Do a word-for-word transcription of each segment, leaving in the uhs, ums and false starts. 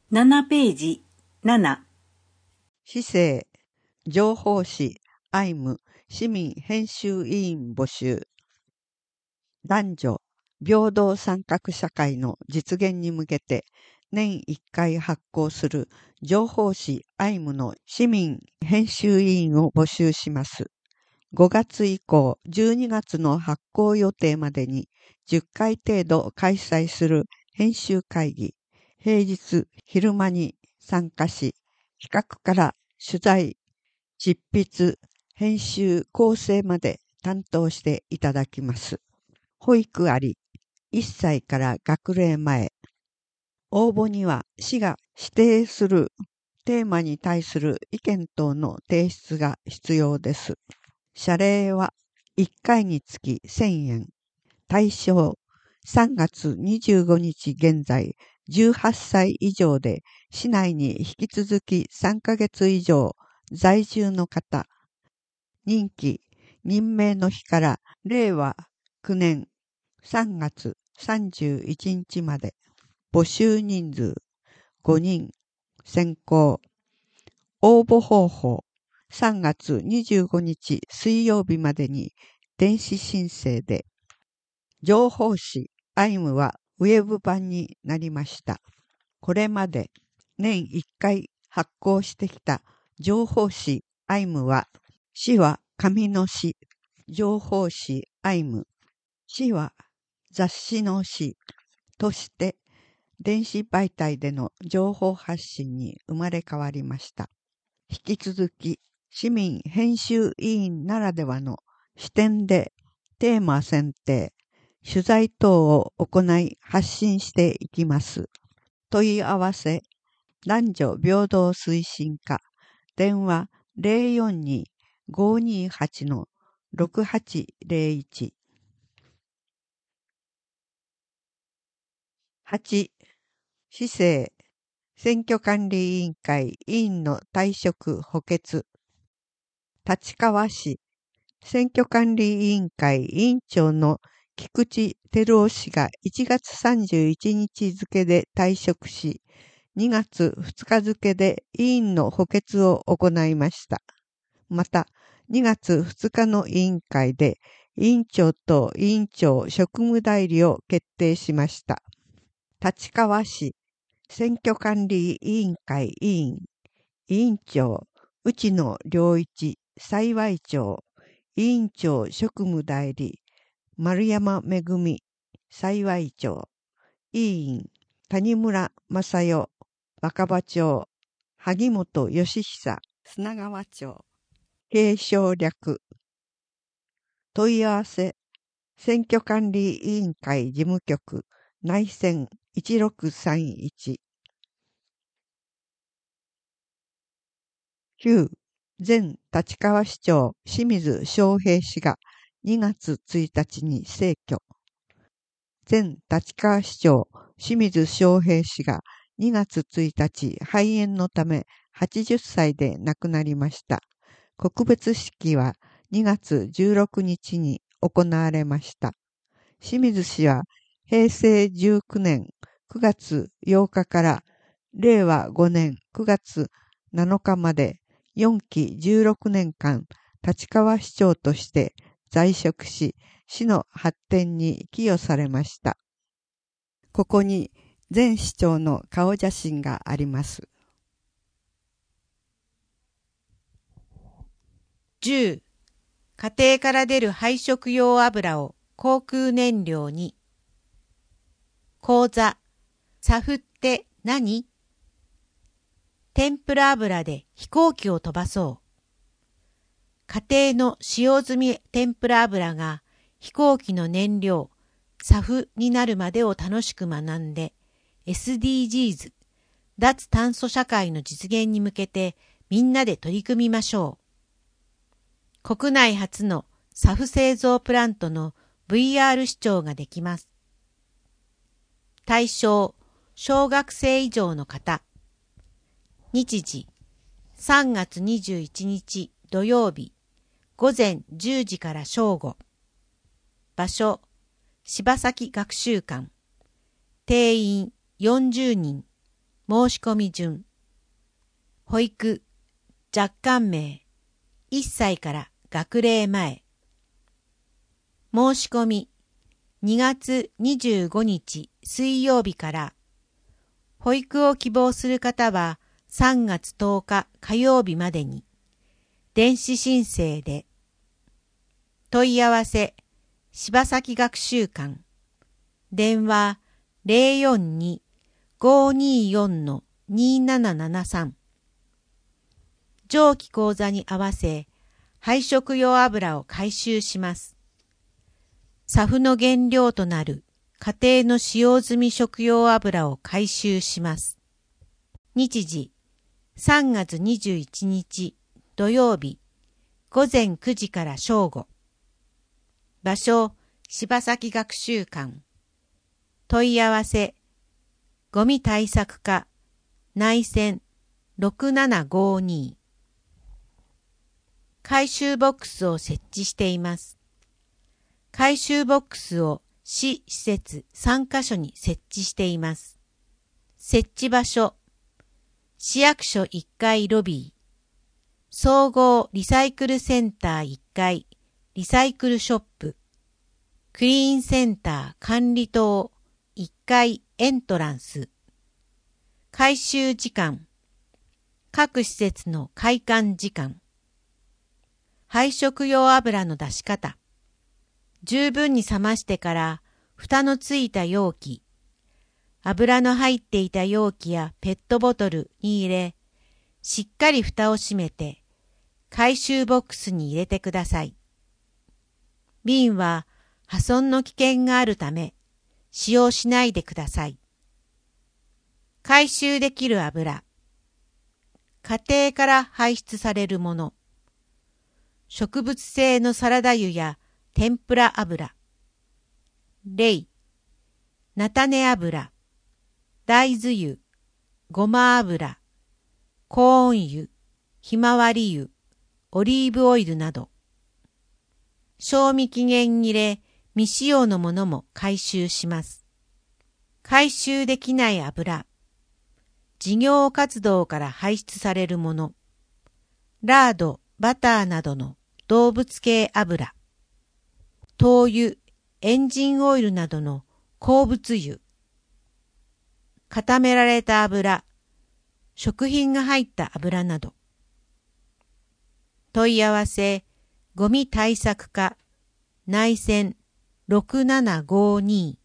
ななページ、なな。 市政、情報誌、アイム、市民編集委員募集。男女、平等参画社会の実現に向けて、年いっかい発行する情報誌アイムの市民編集委員を募集します。ごがつ以降、じゅうにがつの発行予定までにじゅっかい程度開催する編集会議。平日昼間に参加し、企画から取材、執筆、編集、構成まで担当していただきます。保育あり、いっさいから学齢前。応募には市が指定するテーマに対する意見等の提出が必要です。謝礼はいっかいにつきせんえん。対象さんがつにじゅうごにち現在じゅうはっさい以上で市内に引き続きさんかげつ以上在住の方。任期任命の日かられいわきゅうねんさんがつさんじゅういちにちまで。募集人数ごにん。選考。応募方法さんがつにじゅうごにち水曜日までに電子申請で。情報誌アイムはウェブ版になりました。これまで年いっかい発行してきた情報誌アイムは、市は紙の市、情報誌アイム、市は雑誌の市として電子媒体での情報発信に生まれ変わりました。引き続き市民編集委員ならではの視点でテーマ選定、取材等を行い発信していきます。問い合わせ、男女平等推進課、電話 ゼロよんに ごーにーはち ろくはちゼロいち。はち. 市政、選挙管理委員会委員の退職補欠。立川市、選挙管理委員会委員長の菊池照夫氏がいちがつさんじゅういちにち付で退職し、にがつふつか付で委員の補欠を行いました。また、にがつふつかの委員会で委員長と委員長職務代理を決定しました。立川市選挙管理委員会委員、委員長、内野良一幸長、委員長職務代理、丸山めぐみ幸長、委員、谷村正代若葉町、萩本義久砂川町、継承略。問い合わせ、選挙管理委員会事務局内線いちろくさんいち。きゅう. 前立川市長清水翔平氏がにがつついたちに逝去。前立川市長清水翔平氏がにがつついたち肺炎のためはちじゅっさいで亡くなりました。告別式はにがつじゅうろくにちに行われました。清水氏はへいせいじゅうきゅうねんくがつようかかられいわごねんくがつなのかまでよんきじゅうろくねんかん立川市長として在職し、市の発展に寄与されました。ここに前市長の顔写真があります。 じゅう. 家庭から出る配色用油を航空燃料に。講座、サフって何？天ぷら油で飛行機を飛ばそう。家庭の使用済み天ぷら油が飛行機の燃料、サフになるまでを楽しく学んで、エスディージーズ、脱炭素社会の実現に向けてみんなで取り組みましょう。国内初のサフ製造プラントの ブイアール 視聴ができます。対象、小学生以上の方。日時、さんがつにじゅういちにち土曜日、ごぜんじゅうじから正午。場所、柴崎学習館。定員よんじゅうにん。 申し込み順。保育、若干名、いっさいから学齢前。申し込み、にがつにじゅうごにち水曜日から、保育を希望する方はさんがつとおか火曜日までに、電子申請で、問い合わせ、柴崎学習館、電話 ゼロよんに ごーにーよん にーななななさん。上記講座に合わせ、配色用油を回収します。サフの原料となる家庭の使用済み食用油を回収します。日時、さんがつにじゅういちにち土曜日、ごぜんくじから正午。場所、柴崎学習館。問い合わせ、ゴミ対策課、内線ろくななごーに。回収ボックスを設置しています。回収ボックスを市施設さんかしょに設置しています。設置場所、市役所いっかいロビー、総合リサイクルセンターいっかい、リサイクルショップ、クリーンセンター管理棟いっかいエントランス。回収時間、各施設の開館時間。配色用油の出し方。十分に冷ましてから蓋のついた容器、油の入っていた容器やペットボトルに入れ、しっかり蓋を閉めて回収ボックスに入れてください。瓶は破損の危険があるため使用しないでください。回収できる油。家庭から排出されるもの。植物性のサラダ油や天ぷら油。例、菜種油、大豆油、ごま油、コーン油、ひまわり油、オリーブオイルなど。賞味期限切れ、未使用のものも回収します。回収できない油。事業活動から排出されるもの。ラード、バターなどの動物系油。灯油、エンジンオイルなどの鉱物油。固められた油。食品が入った油など。問い合わせ、ゴミ対策課、内線ろくななごーに。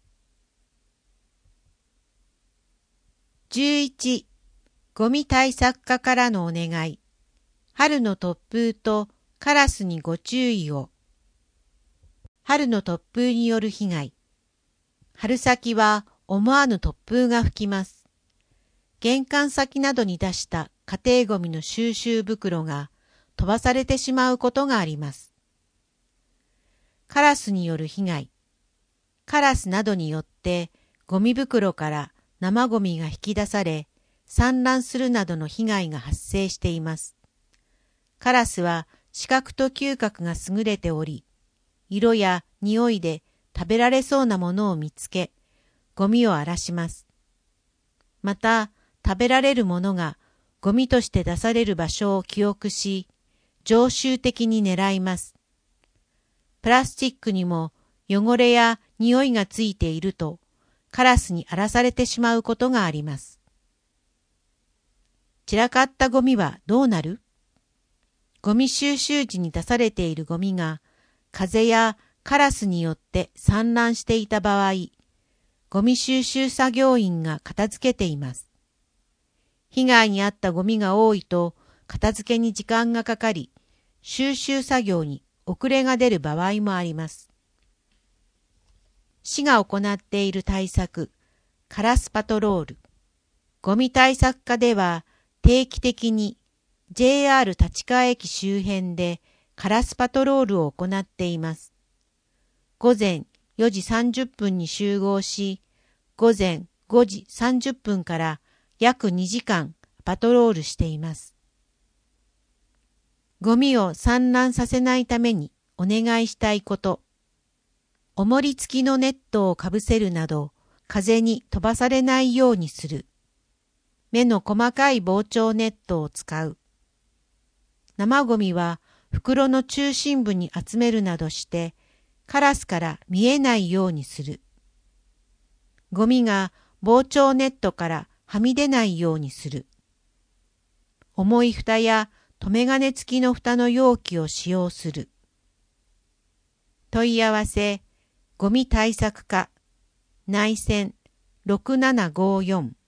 じゅういち、ゴミ対策課からのお願い。春の突風とカラスにご注意を。春の突風による被害。春先は思わぬ突風が吹きます。玄関先などに出した家庭ゴミの収集袋が飛ばされてしまうことがあります。カラスによる被害。カラスなどによってゴミ袋から生ゴミが引き出され、散乱するなどの被害が発生しています。カラスは視覚と嗅覚が優れており、色や匂いで食べられそうなものを見つけ、ゴミを荒らします。また、食べられるものがゴミとして出される場所を記憶し、常習的に狙います。プラスチックにも汚れや匂いがついていると、カラスに荒らされてしまうことがあります。散らかったゴミはどうなる？ゴミ収集時に出されているゴミが風やカラスによって散乱していた場合、ゴミ収集作業員が片付けています。被害に遭ったゴミが多いと片付けに時間がかかり、収集作業に遅れが出る場合もあります。市が行っている対策、カラスパトロール。ゴミ対策課では定期的に ジェイアール 立川駅周辺でカラスパトロールを行っています。午前よじさんじゅっぷんに集合し、午前ごじさんじゅっぷんから約にじかんパトロールしています。ゴミを散乱させないためにお願いしたいこと。重り付きのネットをかぶせるなど、風に飛ばされないようにする。 目の細かい膨張ネットを使う。生ゴミは袋の中心部に集めるなどして、カラスから見えないようにする。ゴミが膨張ネットからはみ出ないようにする。重い蓋や留め金付きの蓋の容器を使用する。問い合わせ、ゴミ対策課、内線ろくななごよん。